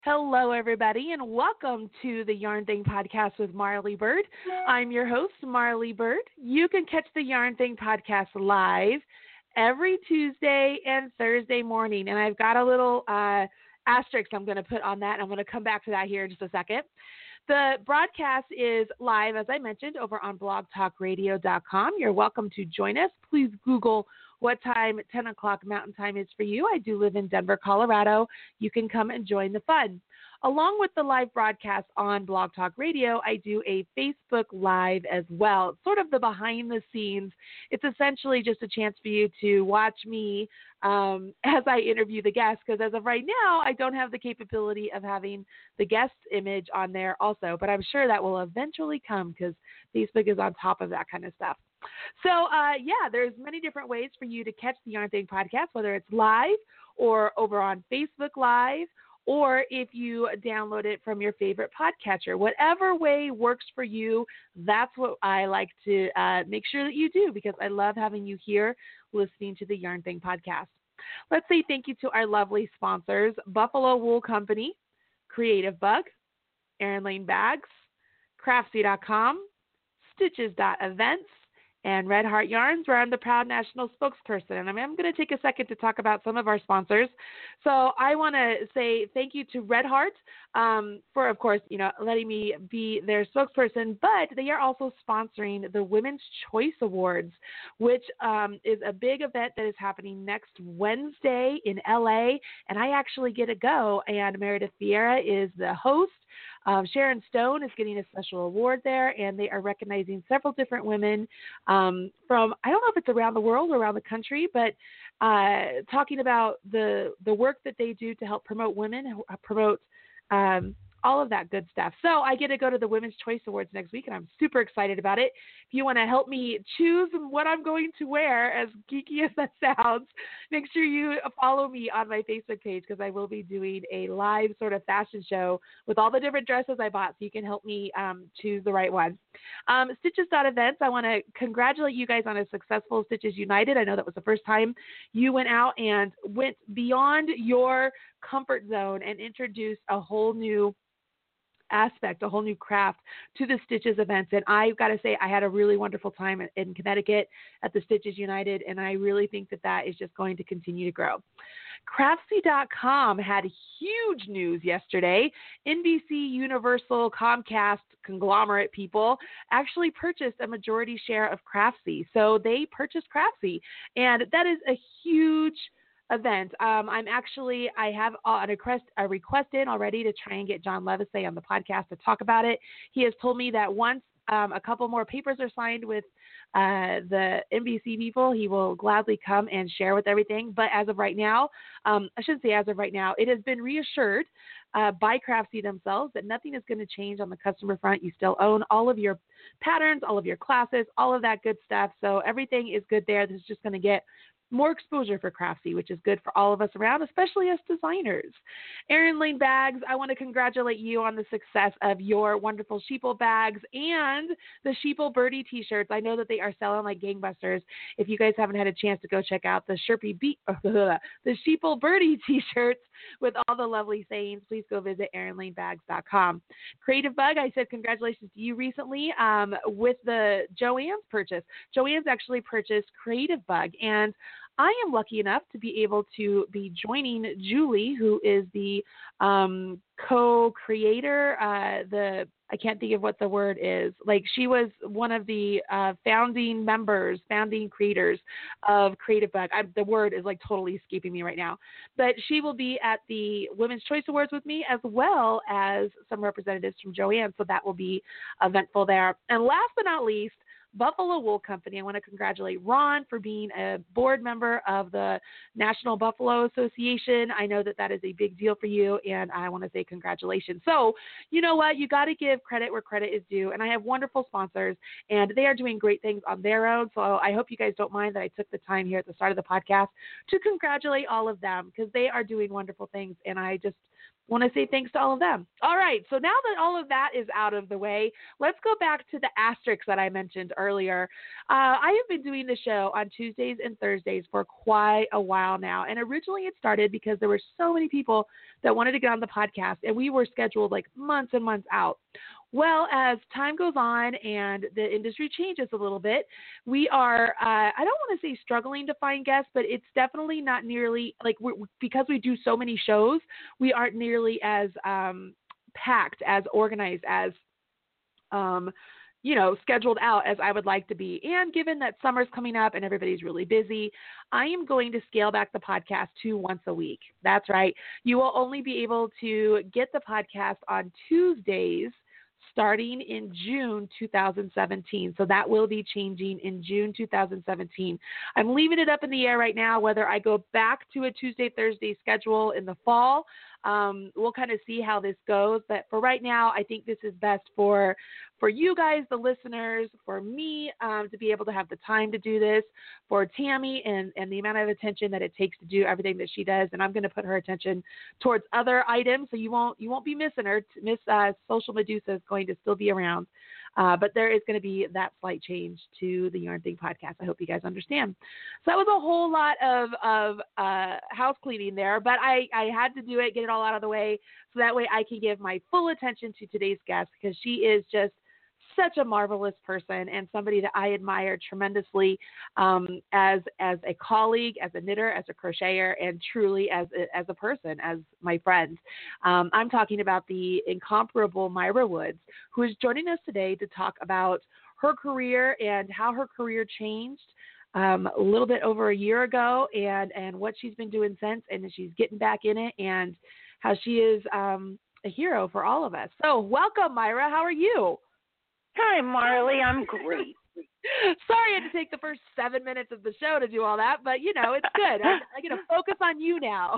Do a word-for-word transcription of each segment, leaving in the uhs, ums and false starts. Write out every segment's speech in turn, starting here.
Hello, everybody, and welcome to the Yarn Thing podcast with Marley Bird. I'm your host, Marley Bird. You can catch the Yarn Thing podcast live every Tuesday and Thursday morning, and I've got a little uh, asterisk I'm going to put on that, and I'm going to come back to that here in just a second. The broadcast is live, as I mentioned, over on blog talk radio dot com. You're welcome to join us. Please Google what time ten o'clock Mountain Time is for you. I do live in Denver, Colorado. You can come and join the fun. Along with the live broadcast on Blog Talk Radio, I do a Facebook Live as well. It's sort of the behind the scenes. It's essentially just a chance for you to watch me um, as I interview the guests, because as of right now, I don't have the capability of having the guest image on there also, but I'm sure that will eventually come because Facebook is on top of that kind of stuff. So, uh, yeah, there's many different ways for you to catch the Yarn Thing podcast, whether it's live or over on Facebook Live, or if you download it from your favorite podcatcher. Whatever way works for you, that's what I like to uh, make sure that you do, because I love having you here listening to the Yarn Thing podcast. Let's say thank you to our lovely sponsors, Buffalo Wool Company, Creative Bug, Erin Lane Bags, Craftsy dot com, Stitches dot events, and Red Heart Yarns, where I'm the proud national spokesperson. And I'm going to take a second to talk about some of our sponsors. So I want to say thank you to Red Heart um, for, of course, you know, letting me be their spokesperson, but they are also sponsoring the Women's Choice Awards, which um, is a big event that is happening next Wednesday in L A, and I actually get to go, and Meredith Vieira is the host. Um, Sharon Stone is getting a special award there, and they are recognizing several different women um, from, I don't know if it's around the world or around the country, but uh, talking about the the work that they do to help promote women, promote um, all of that good stuff. So I get to go to the Women's Choice Awards next week, and I'm super excited about it. If you want to help me choose what I'm going to wear, as geeky as that sounds, make sure you follow me on my Facebook page, because I will be doing a live sort of fashion show with all the different dresses I bought, so you can help me um, choose the right one. Um, Stitches dot events, I want to congratulate you guys on a successful Stitches United. I know that was the first time you went out and went beyond your comfort zone and introduced a whole new aspect, a whole new craft to the Stitches events. And I've got to say, I had a really wonderful time in Connecticut at the Stitches United, and I really think that that is just going to continue to grow. Craftsy dot com had huge news yesterday. N B C, Universal, Comcast, conglomerate people actually purchased a majority share of Craftsy. So they purchased Craftsy, and that is a huge event. Um, I'm actually, I have a request, a request in already to try and get John Levisay on the podcast to talk about it. He has told me that once um, a couple more papers are signed with uh, the N B C people, he will gladly come and share with everything. But as of right now, um, I shouldn't say as of right now, it has been reassured uh, by Craftsy themselves that nothing is going to change on the customer front. You still own all of your patterns, all of your classes, all of that good stuff. So everything is good there. This is just going to get more exposure for Craftsy, which is good for all of us around, especially us designers. Erin Lane Bags, I want to congratulate you on the success of your wonderful Sheeple bags and the Sheeple Birdie t-shirts. I know that they are selling like gangbusters. If you guys haven't had a chance to go check out the Sherpy Be- the Sheeple Birdie t-shirts with all the lovely sayings, please go visit erin lane bags dot com. Creative Bug, I said congratulations to you recently um, with the Joann's purchase. Joann's actually purchased Creative Bug, and I am lucky enough to be able to be joining Julie, who is the um, co-creator, uh, the I can't think of what the word is. Like, she was one of the uh, founding members, founding creators of Creative Bug. I, the word is like totally escaping me right now. But she will be at the Women's Choice Awards with me, as well as some representatives from Joann. So that will be eventful there. And last but not least, Buffalo Wool Company. I want to congratulate Ron for being a board member of the National Buffalo Association. I know that that is a big deal for you, and I want to say congratulations. So, you know what? You got to give credit where credit is due, and I have wonderful sponsors, and they are doing great things on their own. So I hope you guys don't mind that I took the time here at the start of the podcast to congratulate all of them, because they are doing wonderful things, and I just want to say thanks to all of them. All right, so now that all of that is out of the way, let's go back to the asterisks that I mentioned earlier. Uh, I have been doing the show on Tuesdays and Thursdays for quite a while now, and originally it started because there were so many people that wanted to get on the podcast, and we were scheduled like months and months out. Well, as time goes on and the industry changes a little bit, we are, uh, I don't want to say struggling to find guests, but it's definitely not nearly, like, we're, because we do so many shows, we aren't nearly as um, packed, as organized, as, um, you know, scheduled out as I would like to be. And given that summer's coming up and everybody's really busy, I am going to scale back the podcast to once a week. That's right. You will only be able to get the podcast on Tuesdays starting in June two thousand seventeen. So that will be changing in June two thousand seventeen. I'm leaving it up in the air right now whether I go back to a Tuesday, Thursday schedule in the fall. Um, we'll kind of see how this goes. But for right now, I think this is best for for you guys, the listeners, for me um, to be able to have the time to do this, for Tammy and, and the amount of attention that it takes to do everything that she does. And I'm going to put her attention towards other items, so you won't you won't be missing her. Miss uh, Social Medusa is going to still be around. Uh, but there is going to be that slight change to the Yarn Thing podcast. I hope you guys understand. So that was a whole lot of, of uh, house cleaning there, but I, I had to do it, get it all out of the way, so that way I can give my full attention to today's guest, because she is just such a marvelous person and somebody that I admire tremendously um, as as a colleague, as a knitter, as a crocheter, and truly as a, as a person, as my friend. Um, I'm talking about the incomparable Myra Woods, who is joining us today to talk about her career and how her career changed um, a little bit over a year ago, and, and what she's been doing since, and she's getting back in it, and how she is um, a hero for all of us. So welcome, Myra. How are you? Hi, Marley. I'm great. Sorry I had to take the first seven minutes of the show to do all that, but, you know, it's good. I, I get to focus on you now.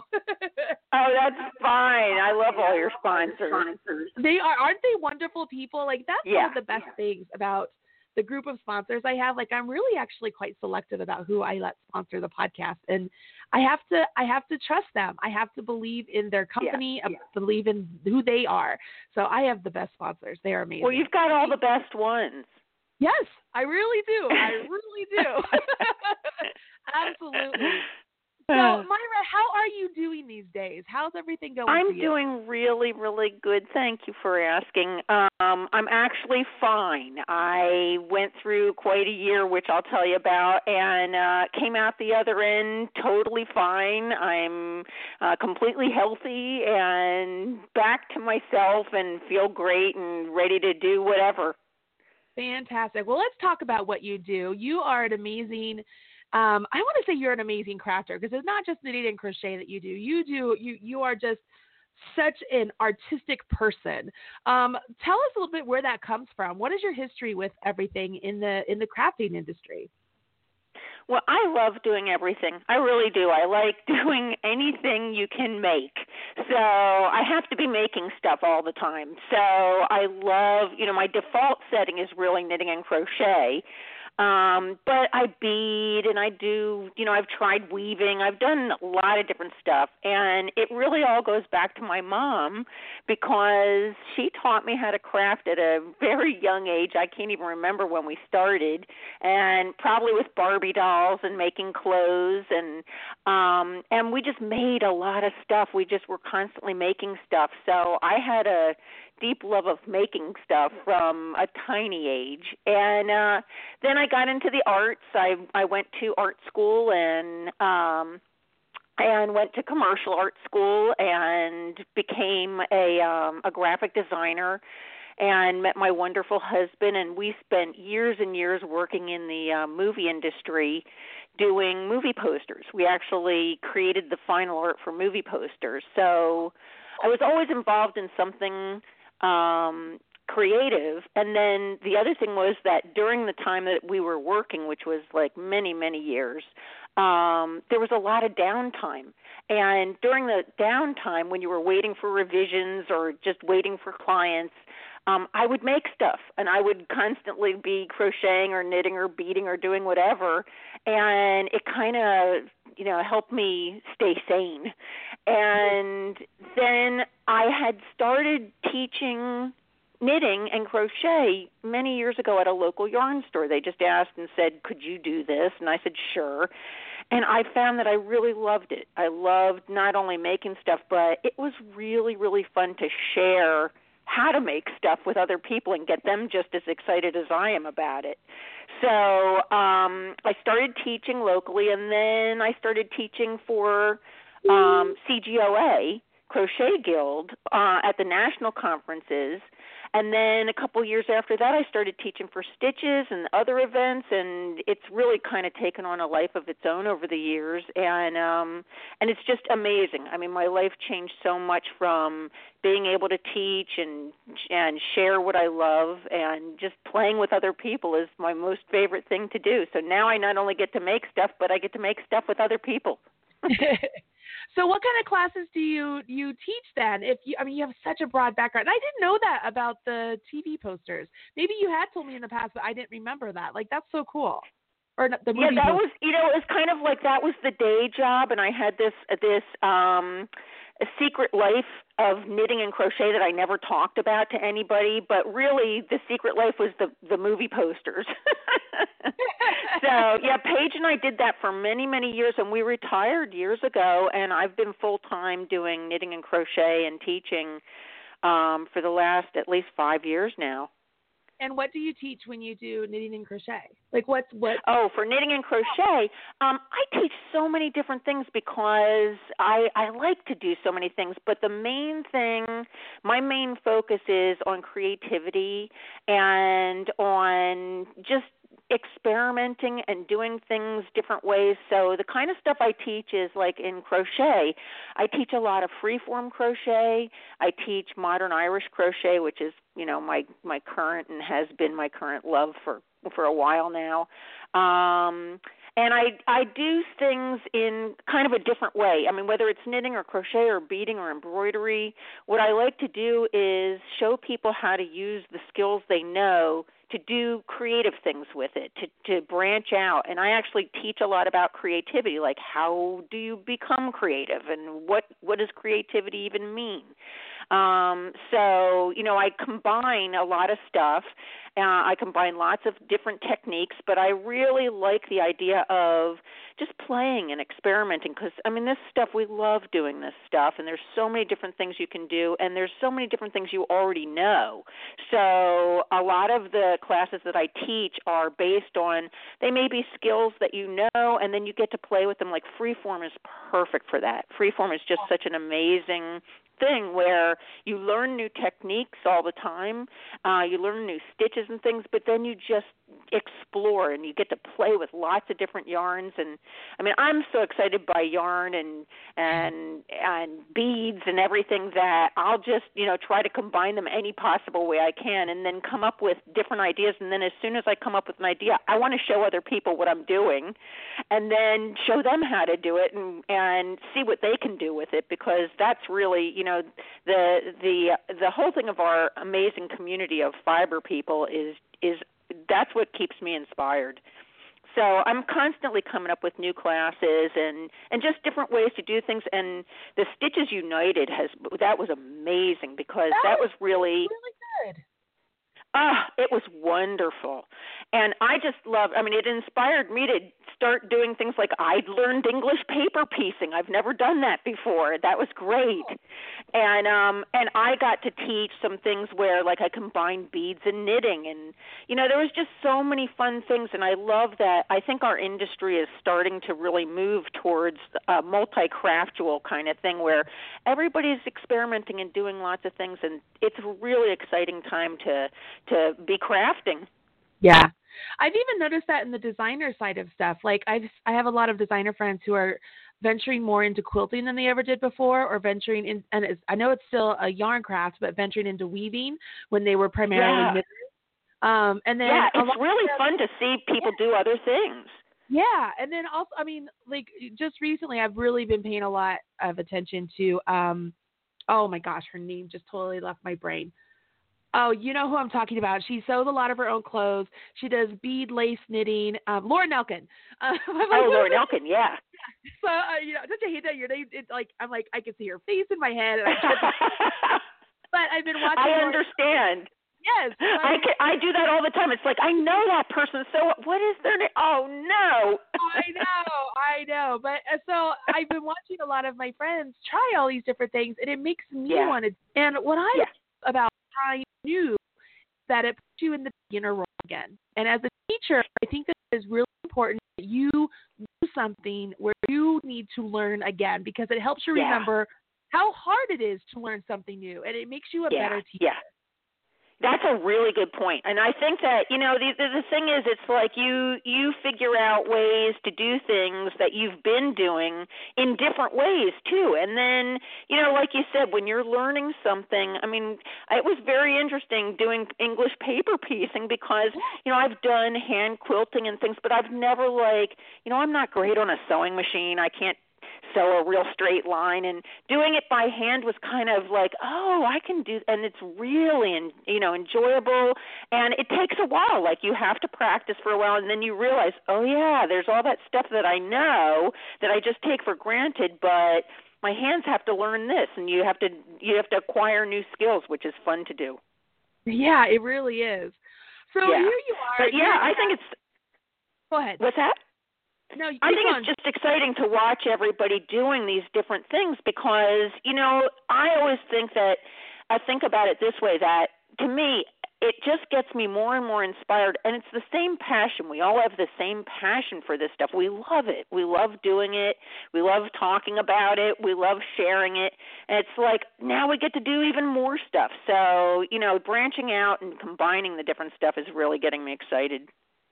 Oh, that's fine. I love all your sponsors. They are, aren't they wonderful people? Like, that's yeah. one of the best yeah. things about the group of sponsors I have. Like, I'm really actually quite selective about who I let sponsor the podcast. And I have to, I have to trust them. I have to believe in their company, yeah. Yeah. believe in who they are. So I have the best sponsors. They are amazing. Well, you've got all the best ones. Yes, I really do. I really do. Absolutely. So, Myra, how are you doing these days? How's everything going I'm for you? doing really, really good. Thank you for asking. Um, I'm actually fine. I went through quite a year, which I'll tell you about, and uh, came out the other end totally fine. I'm uh, completely healthy and back to myself and feel great and ready to do whatever. Fantastic. Well, let's talk about what you do. You are an amazing Um, I want to say you're an amazing crafter, because it's not just knitting and crochet that you do. You do you you are just such an artistic person. Um, tell us a little bit where that comes from. What is your history with everything in the in the crafting industry? Well, I love doing everything. I really do. I like doing anything you can make. So I have to be making stuff all the time. So I love, you know, my default setting is really knitting and crochet. Um, but I bead and I do, you know, I've tried weaving. I've done a lot of different stuff. And it really all goes back to my mom, because she taught me how to craft at a very young age. I can't even remember when we started, and probably with Barbie dolls and making clothes. And, um, and we just made a lot of stuff. We just were constantly making stuff. So I had a deep love of making stuff from a tiny age. And uh, then I got into the arts. I I went to art school and um, and went to commercial art school and became a um, a graphic designer, and met my wonderful husband. And we spent years and years working in the uh, movie industry, doing movie posters. We actually created the final art for movie posters. So I was always involved in something Um, creative. And then the other thing was that during the time that we were working, which was like many, many years, um, there was a lot of downtime. And during the downtime, when you were waiting for revisions or just waiting for clients, um, I would make stuff, and I would constantly be crocheting or knitting or beading or doing whatever. And it kind of you know, help me stay sane. And then I had started teaching knitting and crochet many years ago at a local yarn store. They just asked and said, could you do this? And I said, sure. And I found that I really loved it. I loved not only making stuff, but it was really, really fun to share how to make stuff with other people and get them just as excited as I am about it. So um, I started teaching locally, and then I started teaching for um, C G O A, Crochet Guild, uh, at the national conferences. And then a couple years after that, I started teaching for Stitches and other events, and it's really kind of taken on a life of its own over the years, and um, and it's just amazing. I mean, my life changed so much from being able to teach and and share what I love, and just playing with other people is my most favorite thing to do. So now I not only get to make stuff, but I get to make stuff with other people. So what kind of classes do you you teach then? If you, I mean, you have such a broad background. And I didn't know that about the T V posters. Maybe you had told me in the past, but I didn't remember that. Like, that's so cool. Or the movie yeah, that posters. was, you know, it was kind of like that was the day job, and I had this this um, a secret life of knitting and crochet that I never talked about to anybody. But really, the secret life was the the movie posters. So, yeah, Paige and I did that for many, many years, and we retired years ago, and I've been full-time doing knitting and crochet and teaching um, for the last at least five years now. And what do you teach when you do knitting and crochet? Like, what's what? Oh, for knitting and crochet, um, I teach so many different things because I, I like to do so many things. But the main thing, my main focus is on creativity and on just experimenting and doing things different ways. So the kind of stuff I teach is like in crochet, I teach a lot of freeform crochet. I teach modern Irish crochet, which is, you know, my, my current and has been my current love for, for a while now. Um, and I, I do things in kind of a different way. I mean, whether it's knitting or crochet or beading or embroidery, what I like to do is show people how to use the skills they know to do creative things with it, to, to branch out. And I actually teach a lot about creativity, like how do you become creative and what, what does creativity even mean? Um, so, you know, I combine a lot of stuff. Uh, I combine lots of different techniques, but I really like the idea of just playing and experimenting because, I mean, this stuff, we love doing this stuff, and there's so many different things you can do, and there's so many different things you already know. So a lot of the classes that I teach are based on, they may be skills that you know, and then you get to play with them. Like freeform is perfect for that. Freeform is just such an amazing thing where you learn new techniques all the time, uh, you learn new stitches and things, but then you just explore and you get to play with lots of different yarns. And I mean, I'm so excited by yarn and and and beads and everything that I'll just, you know, try to combine them any possible way I can and then come up with different ideas. And then as soon as I come up with an idea, I want to show other people what I'm doing and then show them how to do it and, and see what they can do with it, because that's really, you know, the the the whole thing of our amazing community of fiber people is is that's what keeps me inspired. So I'm constantly coming up with new classes and, and just different ways to do things. And the Stitches United has that was amazing because that, that was, was really really good. Ah, it was wonderful. And I just love, I mean, it inspired me to start doing things like I'd learned English paper piecing. I've never done that before. That was great. And um and I got to teach some things where like I combined beads and knitting, and you know, there was just so many fun things, and I love that. I think our industry is starting to really move towards a multi-craftual kind of thing where everybody's experimenting and doing lots of things, and it's a really exciting time to to be crafting. Yeah. I've even noticed that in the designer side of stuff. Like I've, I have a lot of designer friends who are venturing more into quilting than they ever did before, or venturing in, and it's, I know it's still a yarn craft, but venturing into weaving when they were primarily yeah. knitters. Um, and then yeah, it's really them, fun to see people yeah. do other things. Yeah. And then also, I mean, like just recently I've really been paying a lot of attention to, um, oh my gosh, her name just totally left my brain. Oh, you know who I'm talking about. She sews a lot of her own clothes. She does bead lace knitting. Um, Laura Nelkin. Uh, oh, Laura Nelkin, yeah. So, uh, you know, don't you hate that your name? It's like I'm like I can see your face in my head, and I can't. But I've been watching. I understand. Yes, I can, I do that all the time. It's like I know that person. So what is their name? Oh no. I know, I know. But uh, so I've been watching a lot of my friends try all these different things, and it makes me Yeah. want to. And what I Yeah. love about trying new that it puts you in the beginner role again. And as a teacher, I think that it is really important that you do something where you need to learn again because it helps you Yeah. remember how hard it is to learn something new, and it makes you a Yeah. better teacher. Yeah. That's a really good point. And I think that, you know, the, the the thing is it's like you you figure out ways to do things that you've been doing in different ways too. And then, you know, like you said, when you're learning something, I mean, it was very interesting doing English paper piecing because, you know, I've done hand quilting and things, but I've never like, you know, I'm not great on a sewing machine. I can't sew a real straight line, and doing it by hand was kind of like, oh, I can do, and it's really, you know, enjoyable, and it takes a while. Like you have to practice for a while, and then you realize, oh yeah, there's all that stuff that I know that I just take for granted, but my hands have to learn this, and you have to you have to acquire new skills, which is fun to do. Yeah, it really is. So yeah. here you are. But yeah, I think it's. Go ahead. What's that? No, I think on. it's just exciting to watch everybody doing these different things because, you know, I always think that, I think about it this way, that to me, it just gets me more and more inspired, and it's the same passion. We all have the same passion for this stuff. We love it. We love doing it. We love talking about it. We love sharing it. And it's like now we get to do even more stuff. So, you know, branching out and combining the different stuff is really getting me excited.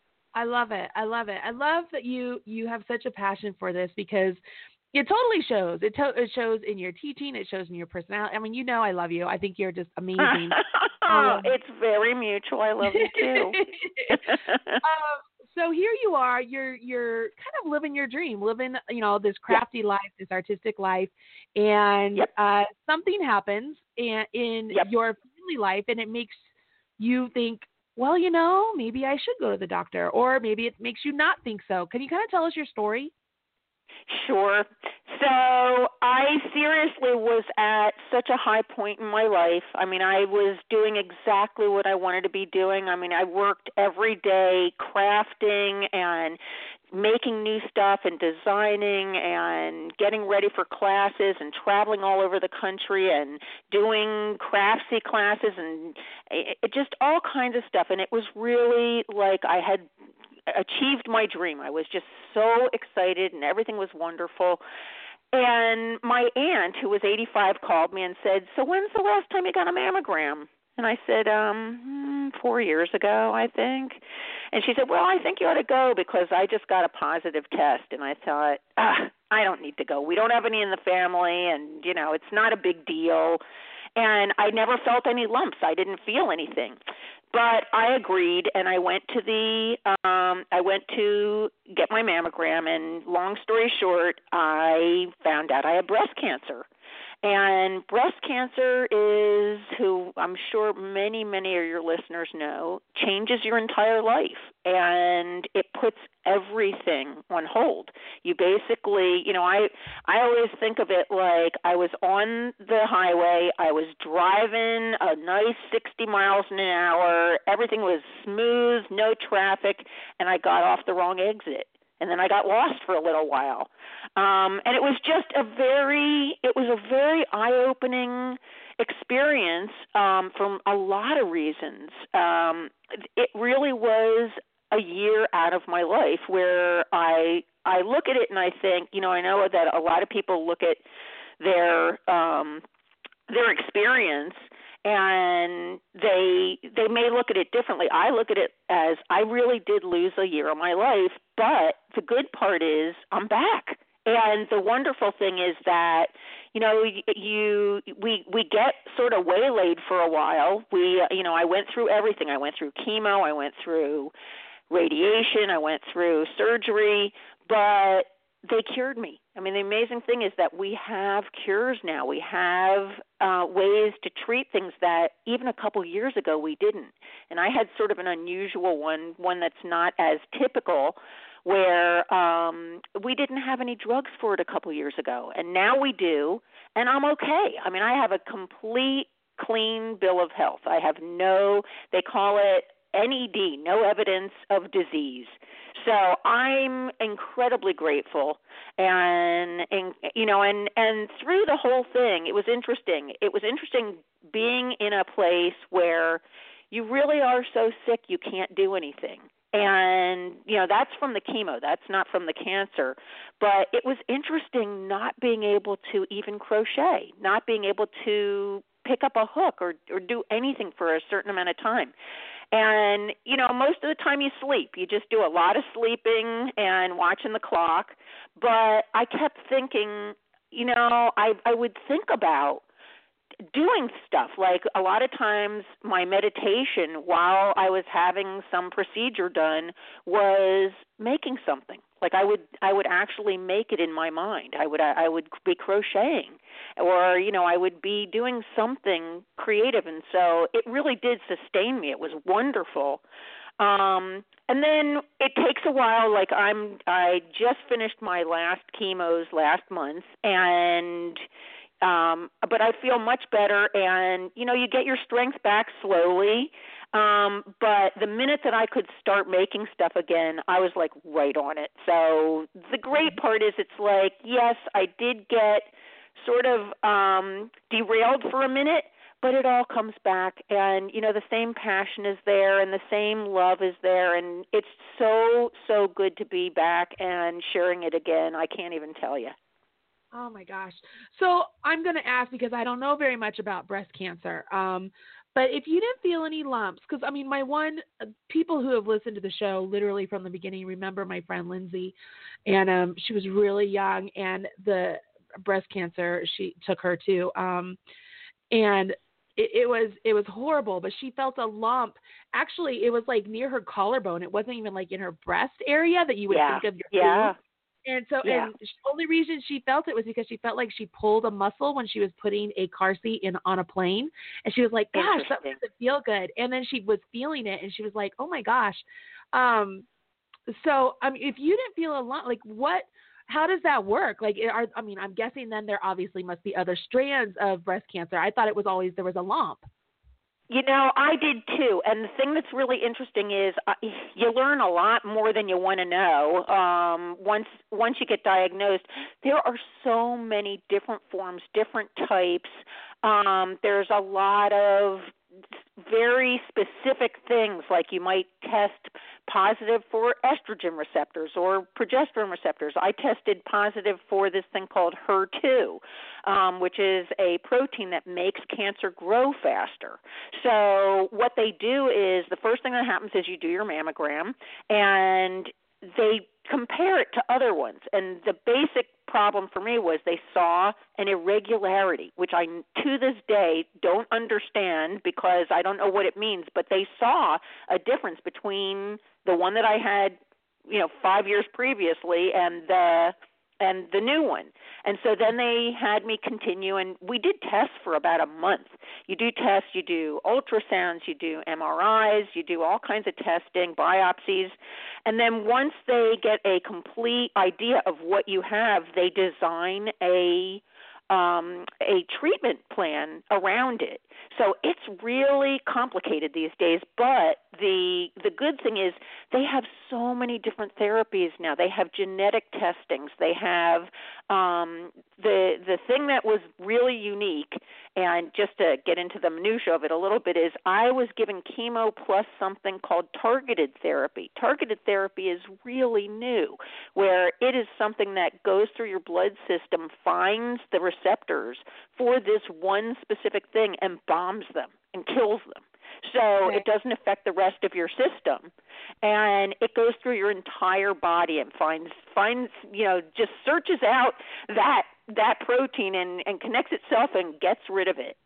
I love it. I love it. I love that you you have such a passion for this because it totally shows. It, to, it shows in your teaching. It shows in your personality. I mean, you know I love you. I think you're just amazing. um, it's very mutual. I love you too. um, so here you are. You're you're kind of living your dream, living you know this crafty yep. life, this artistic life, and yep. uh, something happens in, in yep. your family life, and it makes you think, well, you know, maybe I should go to the doctor, or maybe it makes you not think so. Can you kind of tell us your story? Sure. So I seriously was at such a high point in my life. I mean, I was doing exactly what I wanted to be doing. I mean, I worked every day crafting and making new stuff and designing and getting ready for classes and traveling all over the country and doing craftsy classes and it, it just all kinds of stuff. And it was really like I had achieved my dream. I was just so excited and everything was wonderful. And my aunt, who was eighty-five, called me and said, so when's the last time you got a mammogram? And I said, um, four years ago, I think. And she said, well, I think you ought to go because I just got a positive test. And I thought, ah, I don't need to go. We don't have any in the family, and, you know, it's not a big deal. And I never felt any lumps. I didn't feel anything. But I agreed, and I went to the um, I went to get my mammogram. And long story short, I found out I had breast cancer. And breast cancer is, who I'm sure many, many of your listeners know, changes your entire life. And it puts everything on hold. You basically, you know, I I always think of it like I was on the highway, I was driving a nice sixty miles an hour, everything was smooth, no traffic, and I got off the wrong exit. And then I got lost for a little while. Um, and it was just a very, it was a very eye-opening experience um, for a lot of reasons. Um, it really was a year out of my life where I I look at it and I think, you know, I know that a lot of people look at their um, their experience and they they may look at it differently. I look at it as I really did lose a year of my life, but the good part is I'm back. And the wonderful thing is that, you know, you we we get sort of waylaid for a while. We, you know, I went through everything. I went through chemo. I went through radiation. I went through surgery, but they cured me. I mean, the amazing thing is that we have cures now. We have uh, ways to treat things that even a couple years ago we didn't. And I had sort of an unusual one, one that's not as typical, where um, we didn't have any drugs for it a couple years ago, and now we do, and I'm okay. I mean, I have a complete clean bill of health. I have no, they call it N E D, no evidence of disease. So I'm incredibly grateful, and, and you know, and and through the whole thing, it was interesting. It was interesting being in a place where you really are so sick you can't do anything. And, you know, that's from the chemo. That's not from the cancer. But it was interesting not being able to even crochet, not being able to pick up a hook or, or do anything for a certain amount of time. And, you know, most of the time you sleep. You just do a lot of sleeping and watching the clock. But I kept thinking, you know, I, I would think about doing stuff. Like a lot of times my meditation while I was having some procedure done was making something. Like I would I would actually make it in my mind. I would I would be crocheting, or, you know, I would be doing something creative. And so it really did sustain me. It was wonderful. Um, and then it takes a while. Like I'm I just finished my last chemos last month, and Um, but I feel much better, and, you know, you get your strength back slowly. Um, but the minute that I could start making stuff again, I was, like, right on it. So the great part is it's like, yes, I did get sort of um, derailed for a minute, but it all comes back. And, you know, the same passion is there and the same love is there. And it's so, so good to be back and sharing it again. I can't even tell you. Oh, my gosh. So I'm going to ask, because I don't know very much about breast cancer, um, but if you didn't feel any lumps, because, I mean, my one, uh, people who have listened to the show literally from the beginning remember my friend Lindsay, and um, she was really young, and the breast cancer, she took her too, um, and it, it was it was horrible, but she felt a lump. Actually, it was like near her collarbone. It wasn't even like in her breast area that you would yeah. think of your yeah. food. And so, yeah. and the only reason she felt it was because she felt like she pulled a muscle when she was putting a car seat in on a plane. And she was like, gosh, that doesn't feel good. And then she was feeling it, and she was like, oh my gosh. Um, so, I mean, if you didn't feel a lump, like what, how does that work? Like, are, I mean, I'm guessing then there obviously must be other strands of breast cancer. I thought it was always, there was a lump. You know, I did too. And the thing that's really interesting is uh, you learn a lot more than you want to know. Um, once once you get diagnosed, there are so many different forms, different types. Um, there's a lot of very specific things, like you might test positive for estrogen receptors or progesterone receptors. I tested positive for this thing called H E R two, um, which is a protein that makes cancer grow faster. So what they do is the first thing that happens is you do your mammogram, and they compare it to other ones. And the basic problem for me was they saw an irregularity, which I, to this day, don't understand because I don't know what it means, but they saw a difference between the one that I had, you know, five years previously and the and the new one. And so then they had me continue, and we did tests for about a month. You do tests, you do ultrasounds, you do M R Is, you do all kinds of testing, biopsies. And then once they get a complete idea of what you have, they design a um, a treatment plan around it. So it's really complicated these days, but the the good thing is they have so many different therapies now. They have genetic testings. They have um, the the thing that was really unique, and just to get into the minutia of it a little bit, is I was given chemo plus something called targeted therapy. Targeted therapy is really new, where it is something that goes through your blood system, finds the receptors for this one specific thing, and bombs them and kills them. So okay. It doesn't affect the rest of your system, and it goes through your entire body and finds finds you know just searches out that that protein and, and connects itself and gets rid of it.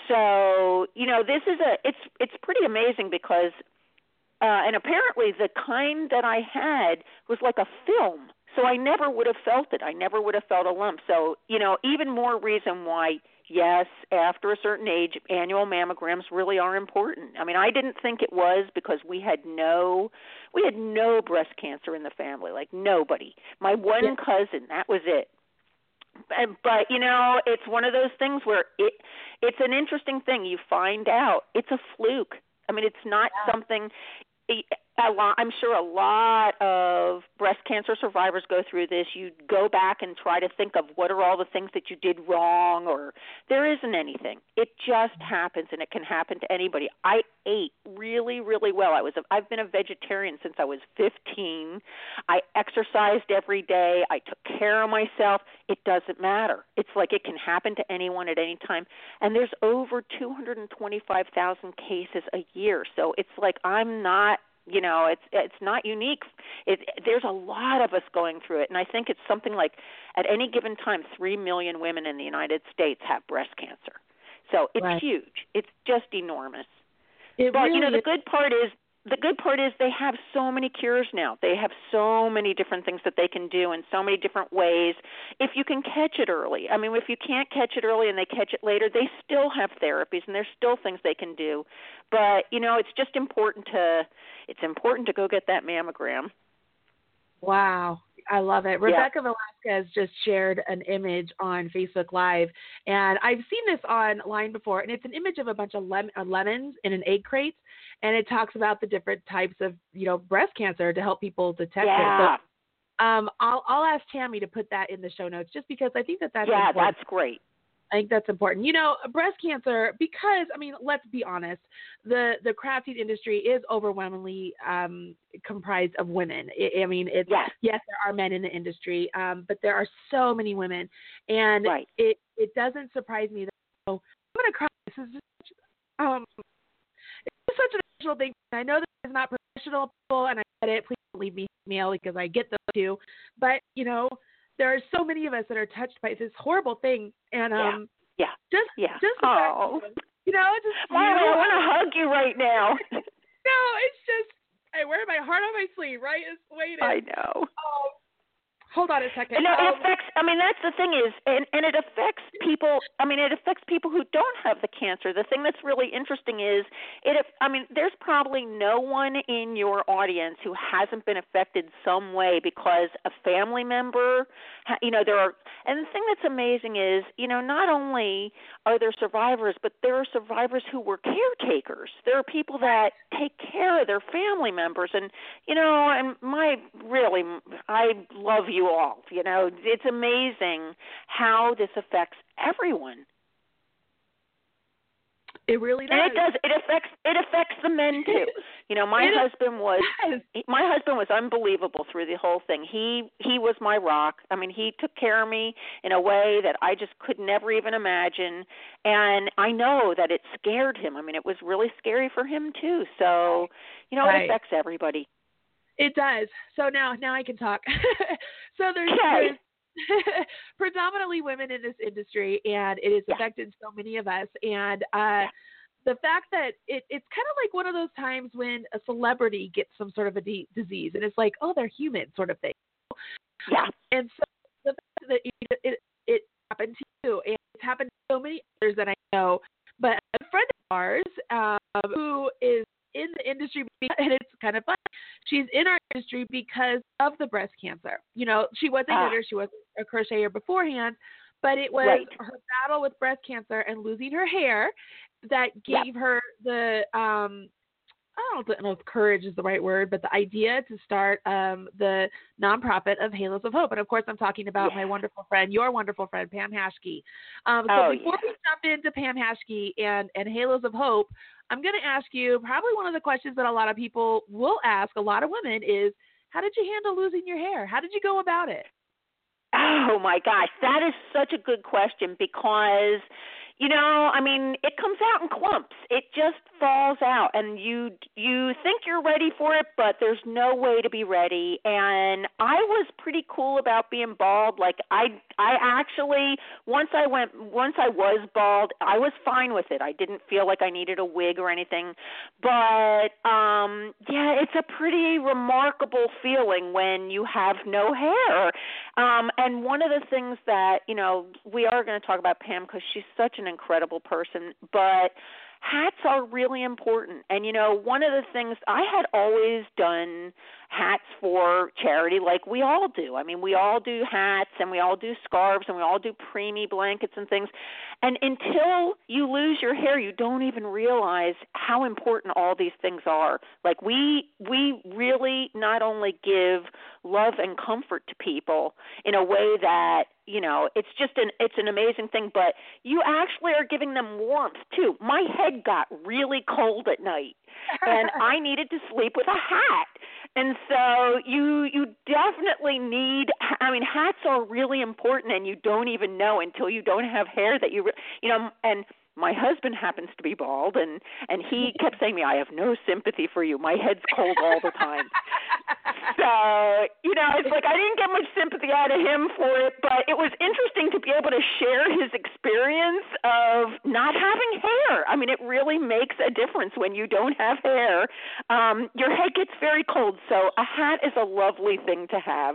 So you know this is a it's it's pretty amazing because uh, and apparently the kind that I had was like a film. So I never would have felt it. I never would have felt a lump. So, you know, even more reason why yes, after a certain age, annual mammograms really are important. I mean, I didn't think it was because we had no we had no breast cancer in the family, like nobody. My one Yeah. cousin, that was it. But, but you know, it's one of those things where it it's an interesting thing. You find out it's a fluke. I mean, it's not Yeah. something. A lot, I'm sure a lot of breast cancer survivors go through this. You go back and try to think of what are all the things that you did wrong, or there isn't anything. It just happens, and it can happen to anybody. I ate really, really well. I was a, I've been a vegetarian since I was fifteen. I exercised every day. I took care of myself. It doesn't matter. It's like it can happen to anyone at any time. And there's over two hundred twenty-five thousand cases a year. So it's like I'm not You know, it's it's not unique. It, there's a lot of us going through it, and I think it's something like at any given time, three million women in the United States have breast cancer. So it's Right. huge. It's just enormous. It But really you know, the is. good part is the good part is they have so many cures now. They have so many different things that they can do in so many different ways. If you can catch it early, I mean, if you can't catch it early and they catch it later, they still have therapies and there's still things they can do. But you know, it's just important to it's important to go get that mammogram. Wow. I love it. Rebecca yeah. Velasquez just shared an image on Facebook Live, and I've seen this online before, and it's an image of a bunch of lem- uh, lemons in an egg crate, and it talks about the different types of, you know, breast cancer to help people detect yeah. it. So, um, I'll, I'll ask Tammy to put that in the show notes just because I think that that's yeah, important. that's great. I think that's important. You know, breast cancer, because, I mean, let's be honest, the, the craft seed industry is overwhelmingly um, comprised of women. I, I mean, it's, yes. yes, there are men in the industry, um, but there are so many women. And right. it, it doesn't surprise me that, oh, I'm going to cry. This is just, um, it's such an emotional thing. I know that it's not professional people, and I get it. Please don't leave me mail because I get those too. But, you know, there are so many of us that are touched by this horrible thing, and um, yeah, yeah, just, yeah. just oh, fact, you know, it's just Marley, you. I want to hug you right now. No, it's just I wear my heart on my sleeve, right? It's the way it is. I know. Oh, hold on a second. No, it um, affects. I mean, that's the thing is, and and it affects people. I mean, it affects people who don't have the cancer. The thing that's really interesting is, it. I mean, there's probably no one in your audience who hasn't been affected some way because a family member. You know, there are. And the thing that's amazing is, you know, not only are there survivors, but there are survivors who were caretakers. There are people that take care of their family members, and you know, and my really, I love you. You all, you know, it's amazing how this affects everyone. It really does. And it does. It affects. It affects the men too. You know, my it husband was. Yes. My husband was unbelievable through the whole thing. He he was my rock. I mean, he took care of me in a way that I just could never even imagine. And I know that it scared him. I mean, it was really scary for him too. So, you know, right. it affects everybody. It does. So now, now I can talk. so there's, okay. there's predominantly women in this industry, and it has yeah. affected so many of us. And uh, yeah. the fact that it, it's kind of like one of those times when a celebrity gets some sort of a de- disease, and it's like, oh, they're human, sort of thing. Yeah. And so the fact that it, it, it happened to you, and it's happened to so many others that I know. But a friend of ours um, who is in the industry, and it's kind of fun. She's in our industry because of the breast cancer. You know, she wasn't ah. a knitter, she was a crocheter beforehand, but it was right. her battle with breast cancer and losing her hair that gave yep. her the um I don't know if courage is the right word, but the idea to start um, the nonprofit of Halos of Hope. And, of course, I'm talking about yeah. my wonderful friend, your wonderful friend, Pam Hashke. Um, so oh, before yeah. we jump into Pam Hashke and, and Halos of Hope, I'm going to ask you probably one of the questions that a lot of people will ask, a lot of women, is how did you handle losing your hair? How did you go about it? Oh, my gosh. That is such a good question because – you know, I mean, it comes out in clumps. It just falls out, and you you think you're ready for it, but there's no way to be ready. And I was pretty cool about being bald. Like I I actually once I went once I was bald, I was fine with it. I didn't feel like I needed a wig or anything. But um yeah, it's a pretty remarkable feeling when you have no hair. Um and one of the things that, you know, we are going to talk about Pam because she's such an incredible person, but hats are really important. And, you know, one of the things, I had always done hats for charity like we all do. I mean, we all do hats and we all do scarves and we all do preemie blankets and things. And until you lose your hair, you don't even realize how important all these things are. Like we we really not only give love and comfort to people in a way that, you know, it's just an it's an amazing thing, but you actually are giving them warmth too. My head got really cold at night and I needed to sleep with a hat. And so you you definitely need, I mean, hats are really important, and you don't even know until you don't have hair that you, you know, and my husband happens to be bald, and, and he kept saying to me, I have no sympathy for you. My head's cold all the time. So, you know, it's like I didn't get much sympathy out of him for it, but it was interesting to be able to share his experience of not having hair. I mean, it really makes a difference when you don't have hair. Um, your head gets very cold, so a hat is a lovely thing to have.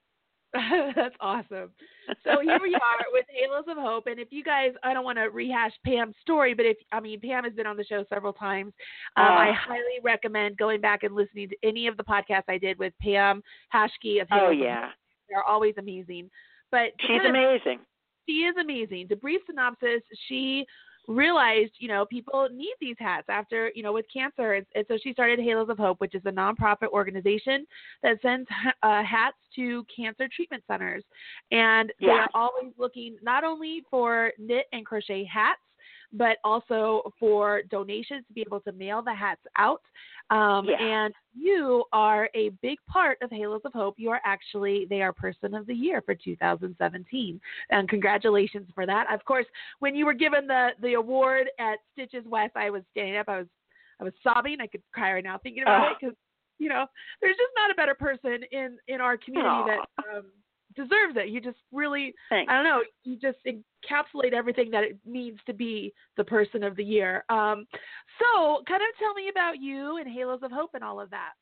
That's awesome. So here we are with Halos of Hope. And if you guys, I don't want to rehash Pam's story, but if, I mean, Pam has been on the show several times. Um, uh, I highly recommend going back and listening to any of the podcasts I did with Pam Hashke of Halos Oh, of yeah. Hope. They're always amazing. But she's amazing. Of, she is amazing. To brief synopsis, she realized, you know, people need these hats after, you know, with cancer. And, and so she started Halos of Hope, which is a nonprofit organization that sends uh, hats to cancer treatment centers. And yeah. they are always looking not only for knit and crochet hats, but also for donations to be able to mail the hats out. Um, yeah. And you are a big part of Halos of Hope. You are actually, they are Person of the Year for two thousand seventeen. And congratulations for that. Of course, when you were given the, the award at Stitches West, I was standing up. I was, I was sobbing. I could cry right now thinking about uh, it because, you know, there's just not a better person in, in our community Aww. that um, deserves it. You just really, Thanks. I don't know, you just encapsulate everything that it means to be the Person of the Year. Um, so kind of tell me about you and Halos of Hope and all of that.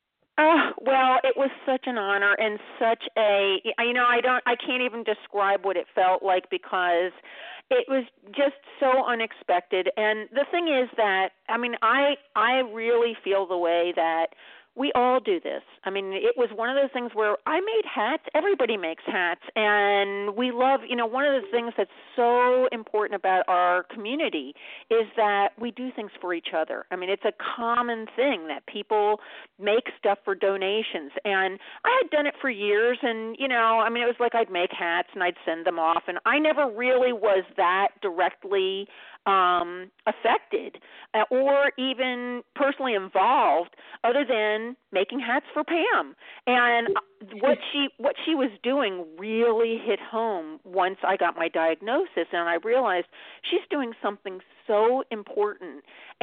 Oh, well, it was such an honor and such a, you know, I don't, I can't even describe what it felt like because it was just so unexpected. And the thing is that, I mean, I, I really feel the way that we all do this. I mean, it was one of those things where I made hats. Everybody makes hats. And we love, you know, one of the things that's so important about our community is that we do things for each other. I mean, it's a common thing that people make stuff for donations. And I had done it for years. And, you know, I mean, it was like I'd make hats and I'd send them off. And I never really was that directly Um, affected uh, or even personally involved other than making hats for Pam. And what she what she was doing really hit home once I got my diagnosis, and I realized she's doing something so important.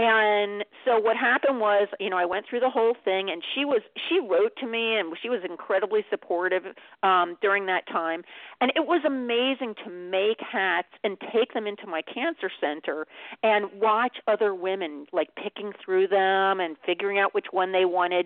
And so what happened was, you know, I went through the whole thing, and she was she wrote to me, and she was incredibly supportive um, during that time. And it was amazing to make hats and take them into my cancer center and watch other women like picking through them and figuring out which one they wanted.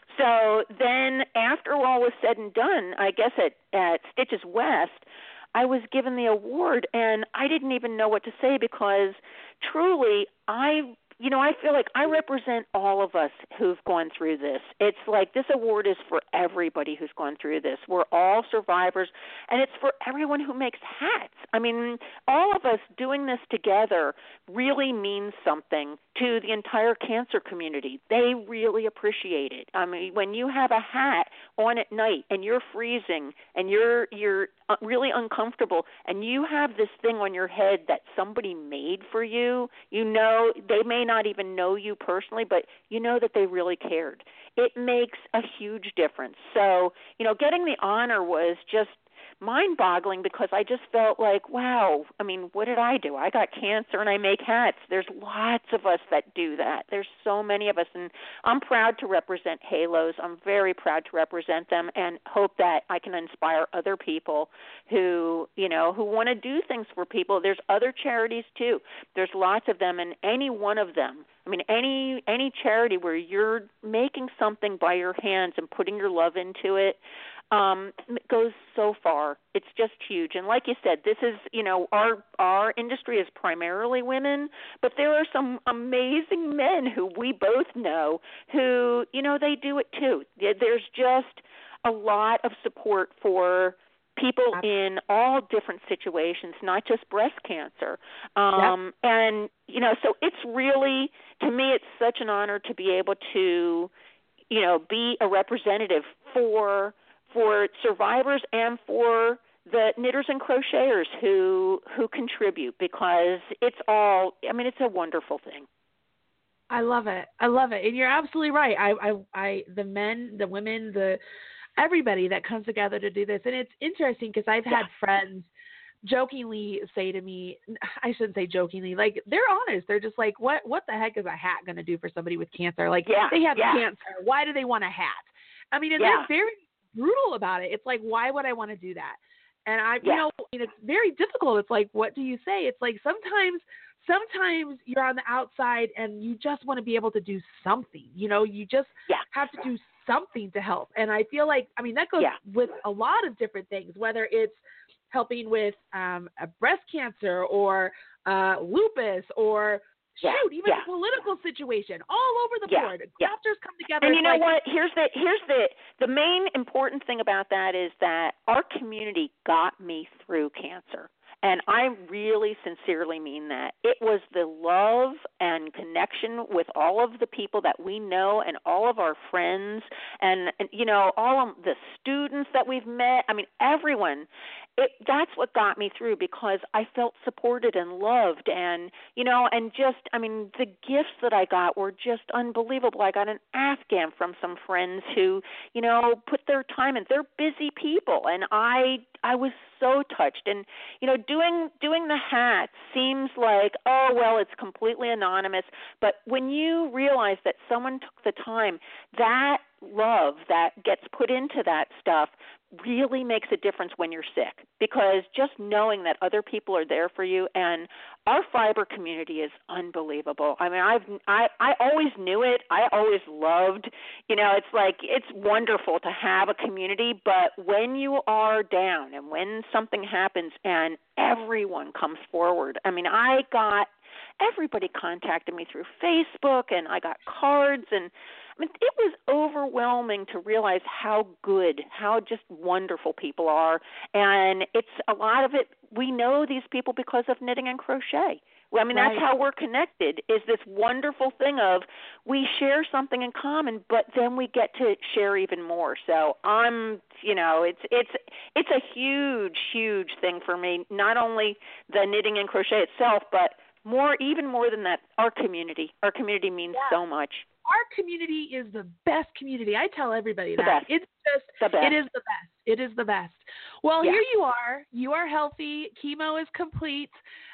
So then after all was said and done, I guess at, at Stitches West, I was given the award, and I didn't even know what to say because truly I you know, I feel like I represent all of us who've gone through this. It's like this award is for everybody who's gone through this. We're all survivors, and it's for everyone who makes hats. I mean, all of us doing this together really means something to the entire cancer community. They really appreciate it. I mean, when you have a hat on at night and you're freezing and you're you're really uncomfortable and you have this thing on your head that somebody made for you, you know, they may not even know you personally, but you know that they really cared. It makes a huge difference. So, you know, getting the honor was just, mind-boggling because I just felt like, wow, I mean, what did I do? I got cancer and I make hats. There's lots of us that do that. There's so many of us, and I'm proud to represent Halos. I'm very proud to represent them and hope that I can inspire other people who, you know, who want to do things for people. There's other charities too. There's lots of them, and any one of them, I mean, any any charity where you're making something by your hands and putting your love into it, um, it goes so far. It's just huge. And like you said, this is, you know, our our industry is primarily women, but there are some amazing men who we both know who, you know, they do it too. There's just a lot of support for people in all different situations, not just breast cancer. Um, yep. And, you know, so it's really, to me, it's such an honor to be able to, you know, be a representative for for survivors and for the knitters and crocheters who who contribute, because it's all, I mean, it's a wonderful thing. I love it. I love it. And you're absolutely right. I, I, I the men, the women, the everybody that comes together to do this. And it's interesting because I've had yeah. friends jokingly say to me, I shouldn't say jokingly, like they're honest. They're just like, what, what the heck is a hat going to do for somebody with cancer? Like yeah. they have yeah. cancer. Why do they want a hat? I mean, and yeah. they're very brutal about it. It's like, why would I want to do that? And I, yeah. you know, and it's very difficult. It's like, what do you say? It's like, sometimes, sometimes you're on the outside and you just want to be able to do something, you know, you just yeah. have to do something to help. And I feel like, I mean, that goes yeah. with a lot of different things, whether it's helping with um, a breast cancer or uh, lupus or yeah. shoot, even yeah. the political situation, all over the yeah. board. Yeah. Crafters come together. And you know like, what? Here's the here's the the main important thing about that is that our community got me through cancer. And I really sincerely mean that. It was the love and connection with all of the people that we know and all of our friends and, and you know, all of the students that we've met. I mean, everyone. It, that's what got me through, because I felt supported and loved, and, you know, and just, I mean, the gifts that I got were just unbelievable. I got an Afghan from some friends who, you know, put their time in. They're busy people, and I I was so touched. And, you know, doing doing the hat seems like, oh, well, it's completely anonymous. But when you realize that someone took the time, that love that gets put into that stuff really makes a difference when you're sick, because just knowing that other people are there for you, and our fiber community is unbelievable. I mean, I've I, I always knew it. I always loved, you know, it's like it's wonderful to have a community, but when you are down and when something happens and everyone comes forward, I mean, I got everybody contacted me through Facebook, and I got cards, and I mean, it was overwhelming to realize how good, how just wonderful people are. And it's a lot of it, we know these people because of knitting and crochet. Well, I mean, right. that's how we're connected, is this wonderful thing of we share something in common, but then we get to share even more. So I'm, you know, it's it's it's a huge, huge thing for me, not only the knitting and crochet itself, but more, even more than that, our community. Our community means yeah. so much. Our community is the best community. I tell everybody the that. Best. It's just, the best. it is the best. It is the best. Well, yeah. here you are. You are healthy. Chemo is complete,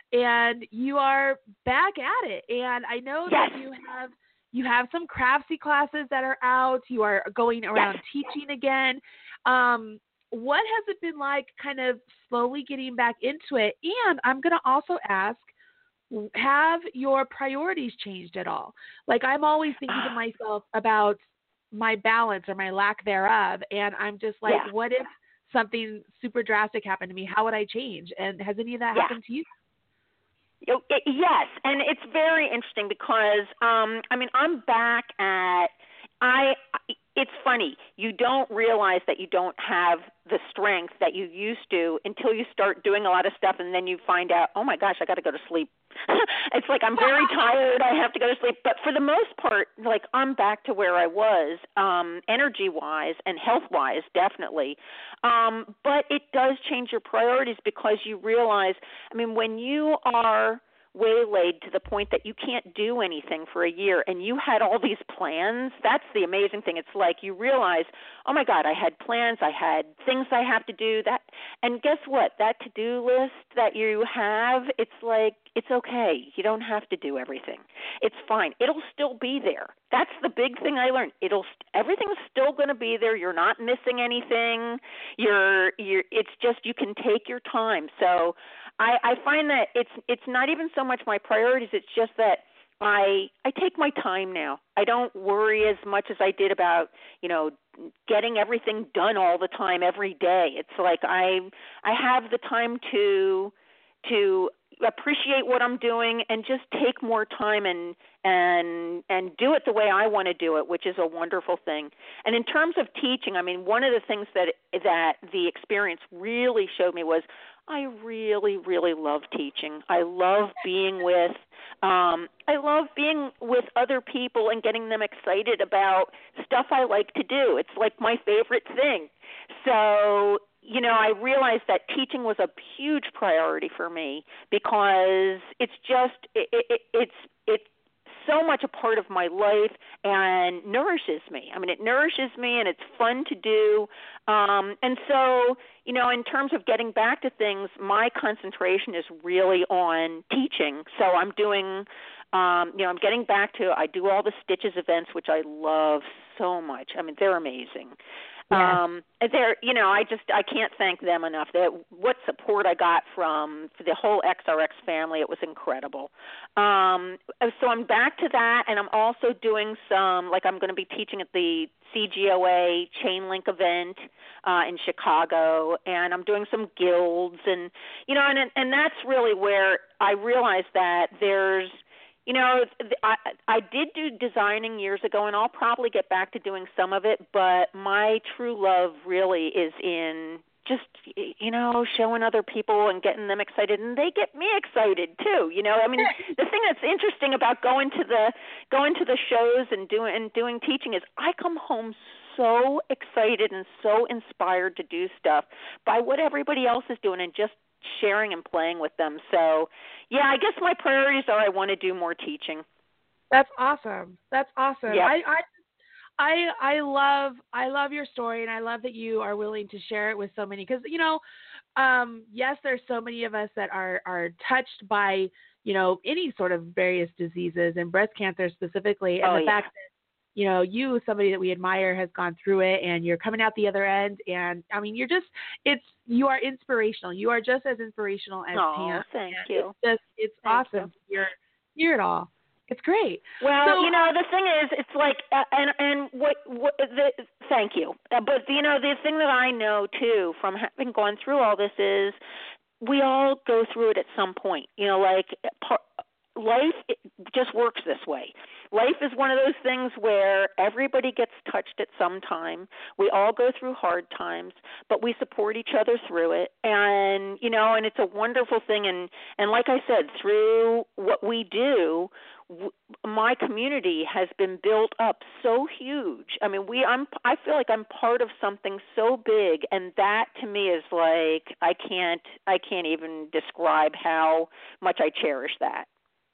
and you are back at it. And I know yes. that you have you have some craftsy classes that are out. You are going around yes. teaching again. Um, what has it been like, kind of slowly getting back into it? And I'm going to also ask, have your priorities changed at all? Like, I'm always thinking to myself about my balance or my lack thereof, and I'm just like, yeah. what if something super drastic happened to me? How would I change? And has any of that yeah. happened to you? It, yes, and it's very interesting because, um, I mean, I'm back at, I. It's funny. You don't realize that you don't have the strength that you used to until you start doing a lot of stuff, and then you find out, oh, my gosh, I got to go to sleep. It's like I'm very tired. I have to go to sleep. But for the most part, like I'm back to where I was, um, energy-wise and health-wise, definitely. Um, but it does change your priorities because you realize, I mean, when you are waylaid to the point that you can't do anything for a year and you had all these plans, that's the amazing thing. It's like you realize, oh my God, I had plans, I had things I have to do. That, and guess what? That to-do list that you have, it's like, it's okay. You don't have to do everything. It's fine. It'll still be there. That's the big thing I learned. It'll everything's still going to be there. You're not missing anything. You're you're. It's just you can take your time. So I, I find that it's it's not even so much my priorities. It's just that I I take my time now. I don't worry as much as I did about, you know, getting everything done all the time every day. It's like I I have the time to to appreciate what I'm doing and just take more time and and and do it the way I want to do it, which is a wonderful thing. And in terms of teaching, I mean, one of the things that that the experience really showed me was I really, really love teaching. I love being with um, I love being with other people and getting them excited about stuff I like to do. It's like my favorite thing. So, you know, I realized that teaching was a huge priority for me because it's just it, it, it's it's so much a part of my life and nourishes me. I mean, it nourishes me and it's fun to do. Um, and so, you know, in terms of getting back to things, my concentration is really on teaching. So I'm doing, um, you know, I'm getting back to, I do all the Stitches events, which I love so much. I mean, they're amazing. Yeah. Um, they're, you know, I just, I can't thank them enough. That what support I got from the whole X R X family, it was incredible. Um, so I'm back to that, and I'm also doing some, like I'm going to be teaching at the C G O A Chain Link event uh, in Chicago, and I'm doing some guilds, and you know, and and that's really where I realized that there's, you know, I, I did do designing years ago, and I'll probably get back to doing some of it, but my true love really is in just, you know, showing other people and getting them excited, and they get me excited too. You know, I mean, the thing that's interesting about going to the going to the shows and doing and doing teaching is I come home so excited and so inspired to do stuff by what everybody else is doing and just sharing and playing with them. So, yeah, I guess my priorities are I want to do more teaching. That's awesome. That's awesome. Yep. I, I I I love I love your story, and I love that you are willing to share it with so many. Because you know, um, yes, there's so many of us that are are touched by, you know, any sort of various diseases, and breast cancer specifically, and oh, the yeah. fact that, you know, you, somebody that we admire, has gone through it, and you're coming out the other end. And I mean, you're just, it's, you are inspirational. You are just as inspirational as Oh, Pam. thank and you. It's just, it's Thank awesome you. to hear, hear it all. It's great. Well, so, you know, the thing is, it's like, uh, and and what, what the, thank you. Uh, but, you know, the thing that I know, too, from having gone through all this is we all go through it at some point. You know, like, par- life it just works this way. Life is one of those things where everybody gets touched at some time. We all go through hard times, but we support each other through it. And, you know, and it's a wonderful thing. And, and like I said, through what we do, w- my community has been built up so huge. I mean, we I'm I feel like I'm part of something so big, and that to me is like I can't I can't even describe how much I cherish that.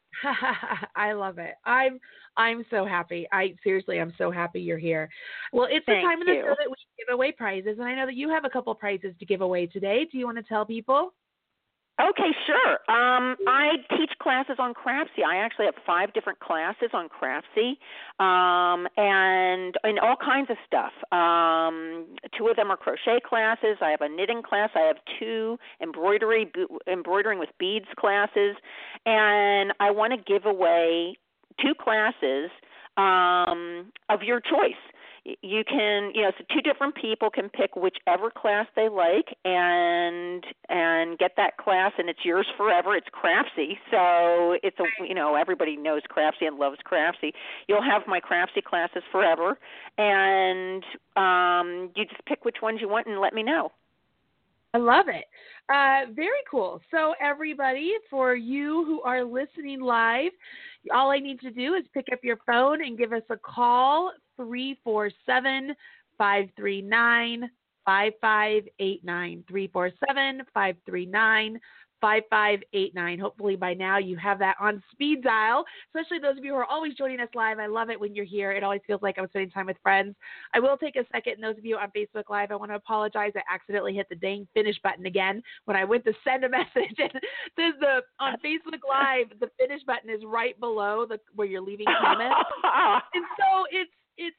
I love it. I'm I'm so happy. I seriously, I'm so happy you're here. Well, it's Thank the time in the you. show that we give away prizes, and I know that you have a couple prizes to give away today. Do you want to tell people? Okay, sure. Um, I teach classes on Craftsy. I actually have five different classes on Craftsy, um, and and all kinds of stuff. Um, two of them are crochet classes. I have a knitting class. I have two embroidery embroidering with beads classes, and I want to give away two classes um, of your choice. You can, you know, so two different people can pick whichever class they like and and get that class, and it's yours forever. It's Craftsy, so it's a, you know, everybody knows Craftsy and loves Craftsy. You'll have my Craftsy classes forever, and um, you just pick which ones you want and let me know. I love it. Uh, very cool. So everybody, for you who are listening live, all I need to do is pick up your phone and give us a call, three four seven, five three nine, five five eight nine, three four seven, five three nine, five five eight nine. Hopefully by now you have that on speed dial, especially those of you who are always joining us live. I love it when you're here. It always feels like I'm spending time with friends. I will take a second, and those of you on Facebook Live, I want to apologize. I accidentally hit the dang finish button again when I went to send a message. And there's the on Facebook Live, the finish button is right below the where you're leaving comments. And so it's it's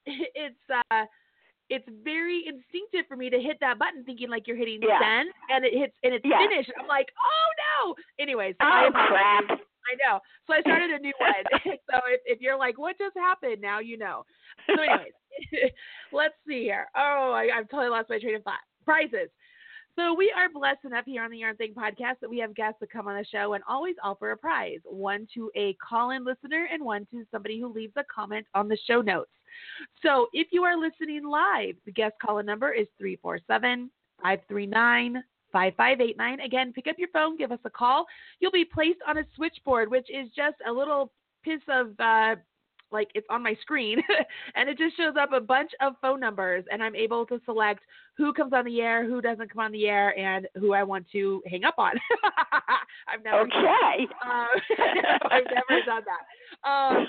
it's uh it's very instinctive for me to hit that button thinking like you're hitting yeah. send, and it hits and it's yeah. finished. I'm like, oh no. Anyways, oh I crap. I know. So I started a new one. So if, if you're like, what just happened? Now you know. So anyways, let's see here. Oh, I, I've totally lost my train of thought. Prizes. So we are blessed enough here on the Yarn Thing podcast that we have guests that come on the show and always offer a prize, one to a call-in listener and one to somebody who leaves a comment on the show notes. So if you are listening live, the guest call-in number is three four seven, five three nine, five five eight nine. Again, pick up your phone, give us a call. You'll be placed on a switchboard, which is just a little piece of uh, like it's on my screen and it just shows up a bunch of phone numbers and I'm able to select who comes on the air, who doesn't come on the air, and who I want to hang up on. I've never okay. Uh, I've never done that. Um,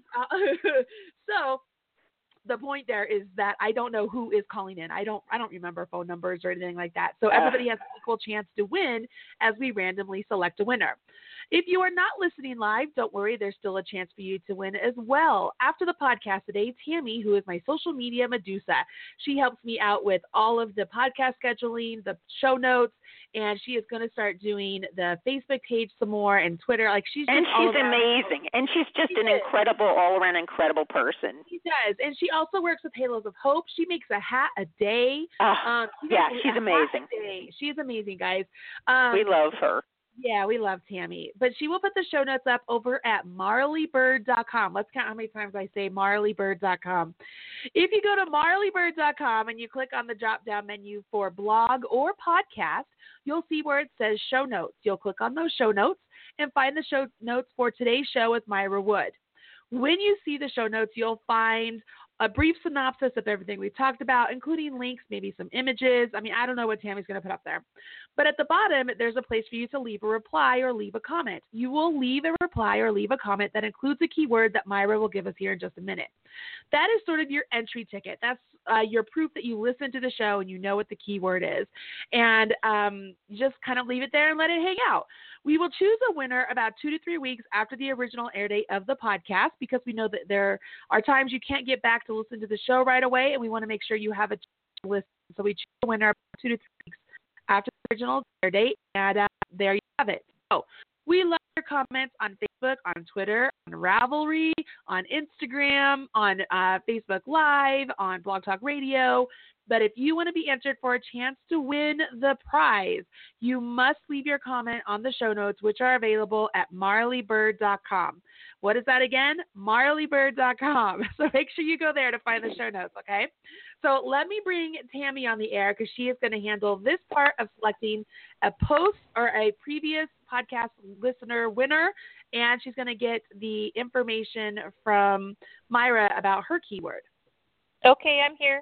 uh, so the point there is that I don't know who is calling in. I don't I don't remember phone numbers or anything like that. So everybody has an equal chance to win as we randomly select a winner. If you are not listening live, don't worry. There's still a chance for you to win as well. After the podcast today, Tammy, who is my social media Medusa, she helps me out with all of the podcast scheduling, the show notes, and she is going to start doing the Facebook page some more and Twitter. Like she's just and all she's amazing, and she's just she an is. incredible, all-around incredible person. She does, and she also works with Halos of Hope. She makes a hat a day. Uh, um, she yeah, makes she's a amazing. Hat a day. She's amazing, guys. Um, we love her. Yeah, we love Tammy. But she will put the show notes up over at marley bird dot com. Let's count how many times I say marley bird dot com. If you go to marley bird dot com and you click on the drop-down menu for blog or podcast, you'll see where it says show notes. You'll click on those show notes and find the show notes for today's show with Myra Wood. When you see the show notes, you'll find a brief synopsis of everything we've talked about, including links, maybe some images. I mean, I don't know what Tammy's going to put up there. But at the bottom, there's a place for you to leave a reply or leave a comment. You will leave a reply or leave a comment that includes a keyword that Myra will give us here in just a minute. That is sort of your entry ticket. That's uh, your proof that you listen to the show and you know what the keyword is. And um, just kind of leave it there and let it hang out. We will choose a winner about two to three weeks after the original air date of the podcast because we know that there are times you can't get back to listen to the show right away, and we want to make sure you have a listen. So we choose a winner about two to three weeks after the original air date, and uh, there you have it. So we love your comments on Facebook, on Twitter, on Ravelry, on Instagram, on uh, Facebook Live, on Blog Talk Radio. But if you want to be entered for a chance to win the prize, you must leave your comment on the show notes, which are available at marley bird dot com. What is that again? marley bird dot com. So make sure you go there to find the show notes, okay? So let me bring Tammy on the air because she is going to handle this part of selecting a post or a previous podcast listener winner, and she's going to get the information from Myra about her keyword. Okay, I'm here.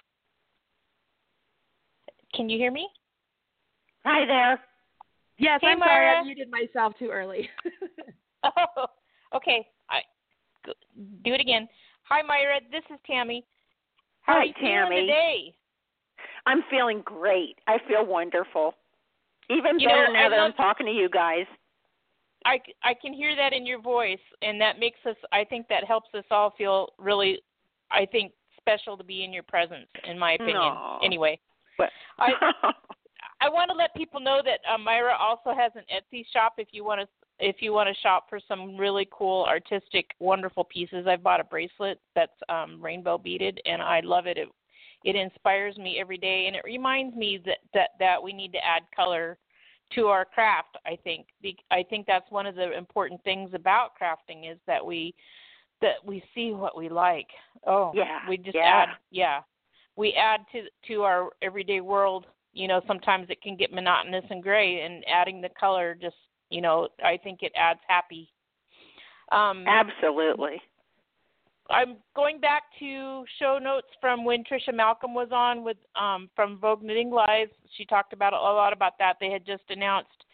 Can you hear me? Hi there. Yes, hey, I'm Myra. sorry. I muted myself too early. Oh, okay. I, do it again. Hi, Myra. This is Tammy. How Hi, are you Tammy. feeling today? I'm feeling great. I feel wonderful. Even You better know, now I that love- I'm talking to you guys. I, I can hear that in your voice, and that makes us, I think that helps us all feel really, I think, special to be in your presence, in my opinion. Aw. Anyway. But I I want to let people know that uh, Myra also has an Etsy shop if you want to if you want to shop for some really cool, artistic, wonderful pieces. I bought a bracelet that's um, rainbow beaded, and I love it. It it inspires me every day, and it reminds me that, that, that we need to add color to our craft, I think. I think that's one of the important things about crafting is that we that we see what we like. Oh, yeah, we just yeah. add, yeah. We add to to our everyday world. You know, sometimes it can get monotonous and gray, and adding the color just, you know, I think it adds happy. Um, Absolutely. I'm going back to show notes from when Tricia Malcolm was on with um, from Vogue Knitting Live. She talked about a lot about that. They had just announced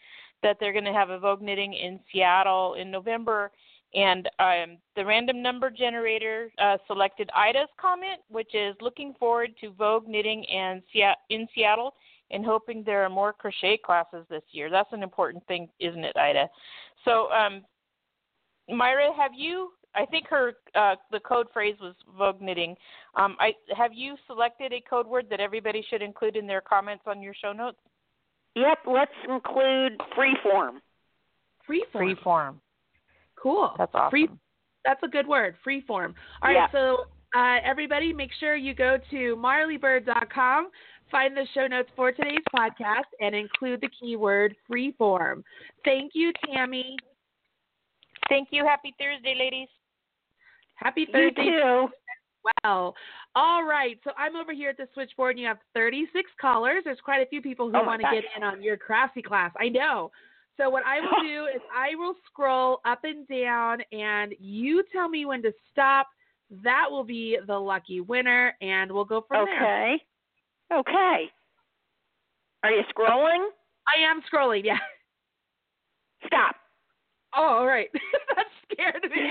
that they're going to have a Vogue Knitting in Seattle in November. And um, the random number generator uh, selected Ida's comment, which is looking forward to Vogue Knitting and in Seattle and hoping there are more crochet classes this year. That's an important thing, isn't it, Ida? So, um, Myra, have you, I think her uh, the code phrase was Vogue Knitting. Um, I, have you selected a code word that everybody should include in their comments on your show notes? Yep, let's include freeform. Freeform. Freeform. Cool. That's awesome. Free, that's a good word, freeform. All right, yeah. so uh, everybody make sure you go to marley bird dot com, find the show notes for today's podcast, and include the keyword freeform. Thank you, Tammy. Thank you. Happy Thursday, ladies. Happy Thursday. You too. Well, all right. So I'm over here at the switchboard, and you have thirty-six callers. There's quite a few people who oh want to get in on your craftsy class. I know. So what I will do is I will scroll up and down, and you tell me when to stop. That will be the lucky winner, and we'll go from okay. there. Okay. Okay. Are you scrolling? I am scrolling, yeah. Stop. Oh, all right. That scared me.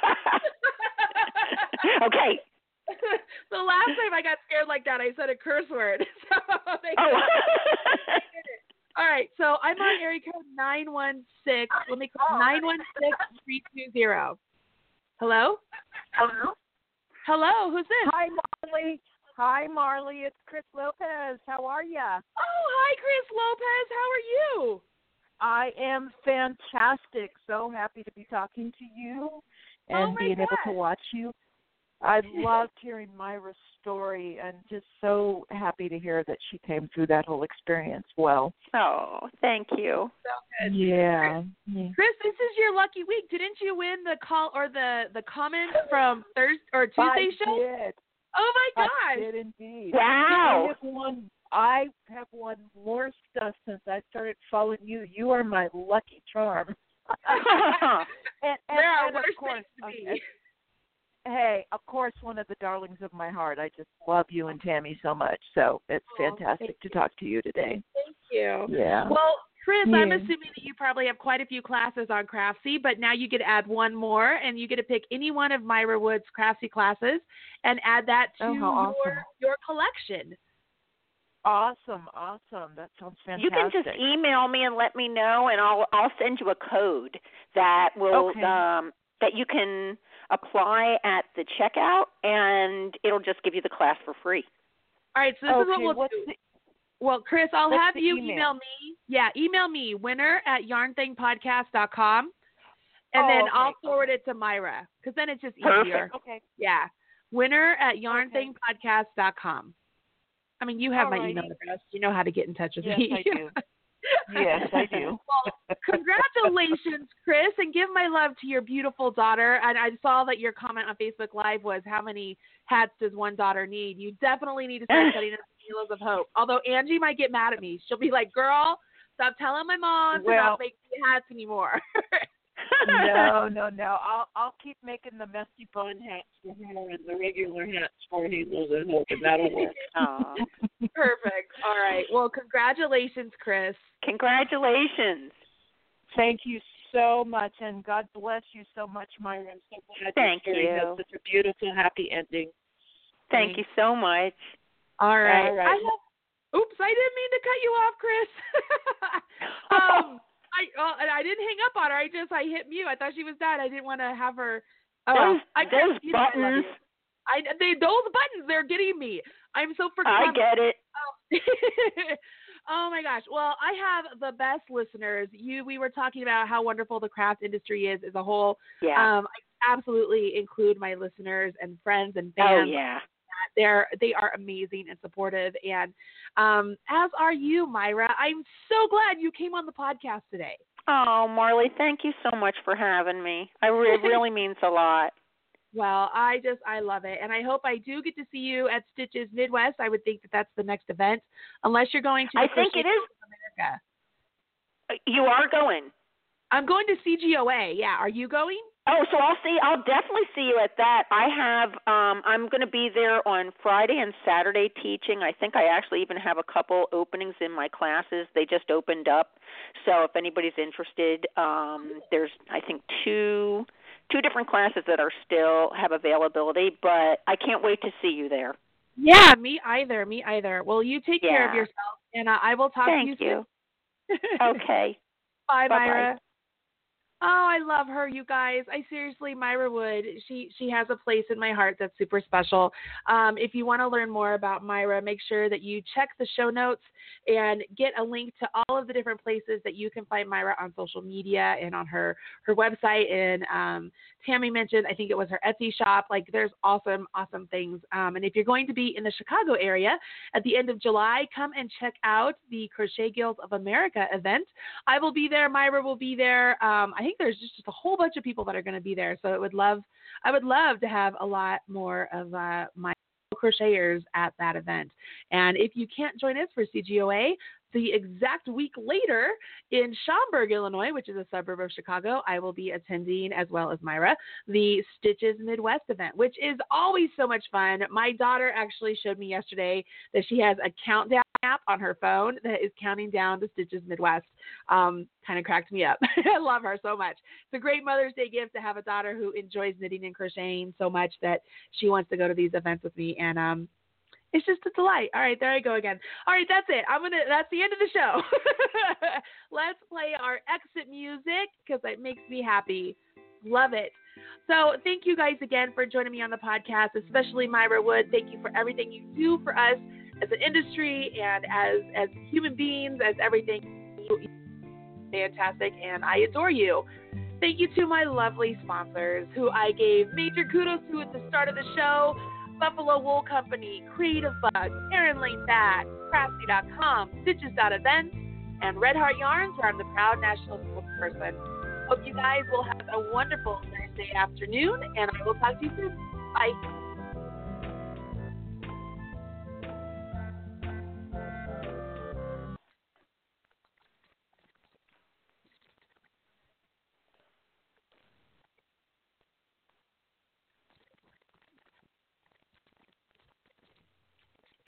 Okay. The last time I got scared like that, I said a curse word. So oh. All right, so I'm on area code nine one six. Let me call nine one six, three two zero. Hello? Hello? Hello, who's this? Hi, Marley. Hi, Marley. It's Chris Lopez. How are you? Oh, hi, Chris Lopez. How are you? I am fantastic. So happy to be talking to you and oh being God. able to watch you. I loved hearing Myra's story and just so happy to hear that she came through that whole experience well. Oh, thank you. So good. Yeah. Chris, this is your lucky week. Didn't you win the call or the, the comments from Thursday or Tuesday I show? Did. Oh my gosh. I did indeed. Wow. I have won I have won more stuff since I started following you. You are my lucky charm. and, and, there are and worse of course, things to be. okay. Hey, of course, one of the darlings of my heart. I just love you and Tammy so much. So it's oh, fantastic to talk to you today. Thank you. Yeah. Well, Chris, yeah. I'm assuming that you probably have quite a few classes on Craftsy, but now you get to add one more, and you get to pick any one of Myra Wood's Craftsy classes and add that to oh, how awesome. your, your collection. Awesome, awesome. That sounds fantastic. You can just email me and let me know, and I'll I'll send you a code that will okay. um, that you can apply at the checkout, and it'll just give you the class for free. All right, so this okay, is what we'll what's do. The, well, Chris, I'll what's have the you email? email me. Yeah, email me, winner at yarn thing podcast dot com, and oh, then okay. I'll forward it to Myra, because then it's just Perfect. easier. Okay. Yeah, winner at yarn thing okay. podcast dot com. I mean, you have All my righty. email address. You know how to get in touch with yes, me. I do. Yes, I do. Well, congratulations, Chris, and give my love to your beautiful daughter. And I saw that your comment on Facebook Live was, how many hats does one daughter need? You definitely need to start setting up Kilos of Hope. Although Angie might get mad at me. She'll be like, girl, stop telling my mom well, to not make me hats anymore. no, no, no. I'll I'll keep making the messy bun hats for her and the regular hats for Halos and Hope, and that'll work. Oh. Perfect. All right. Well, congratulations, Chris. Congratulations. Thank you so much, and God bless you so much, Myra. I'm so glad Thank your story you. has such a beautiful, happy ending. Thank Thanks. you so much. All right. All right. I have, oops, I didn't mean to cut you off, Chris. um, I uh, I didn't hang up on her. I just I hit mute. I thought she was dead. I didn't want to have her. Oh, those I those you know, buttons. I, I they those buttons they're getting me. I'm so I forgetful. get it. Oh. Oh my gosh. Well, I have the best listeners. You we were talking about how wonderful the craft industry is as a whole. Yeah. Um, I absolutely include my listeners and friends and Oh fans. yeah. They're they are amazing and supportive, and um, as are you, Myra. I'm so glad you came on the podcast today. Oh, Marley, thank you so much for having me. I re- it really means a lot. Well, I just I love it, and I hope I do get to see you at Stitches Midwest. I would think that that's the next event, unless you're going to. The I think it is. America. You are going. I'm going to C G O A. Yeah, are you going? Oh, so I'll see. I'll definitely see you at that. I have. Um, I'm going to be there on Friday and Saturday teaching. I think I actually even have a couple openings in my classes. They just opened up, so if anybody's interested, um, there's I think two two different classes that are still have availability. But I can't wait to see you there. Yeah, me either. Me either. Well, you take yeah. care of yourself, and uh, I will talk Thank to you, you. soon. Okay. Bye, Bye-bye. Myra. Oh, I love her, you guys. I seriously, Myra Wood, she she has a place in my heart that's super special. Um, if you want to learn more about Myra, make sure that you check the show notes and get a link to all of the different places that you can find Myra on social media and on her, her website. And um, Tammy mentioned, I think it was her Etsy shop. Like, there's awesome, awesome things. Um, and if you're going to be in the Chicago area at the end of July, come and check out the Crochet Guild of America event. I will be there. Myra will be there. Um, I think there's just, just a whole bunch of people that are going to be there. So it would love, I would love to have a lot more of uh, my crocheters at that event. And if you can't join us for C G O A, the exact week later in Schaumburg, Illinois, which is a suburb of Chicago, I will be attending, as well as Myra, the Stitches Midwest event, which is always so much fun. My daughter actually showed me yesterday that she has a countdown app on her phone that is counting down to Stitches Midwest. Um, kind of cracked me up. I love her so much. It's a great Mother's Day gift to have a daughter who enjoys knitting and crocheting so much that she wants to go to these events with me. And um, it's just a delight. All right, there I go again. All right, that's it. I'm gonna. That's the end of the show. Let's play our exit music because it makes me happy. Love it. So thank you guys again for joining me on the podcast, especially Myra Wood. Thank you for everything you do for us as an industry and as as human beings, as everything. Fantastic, and I adore you. Thank you to my lovely sponsors who I gave major kudos to at the start of the show. Buffalo Wool Company, Creative Bug, Erin Lane Bag, Craftsy dot com, Stitches dot events, and Red Heart Yarns, where I'm the proud national spokesperson. Hope you guys will have a wonderful Thursday afternoon, and I will talk to you soon. Bye.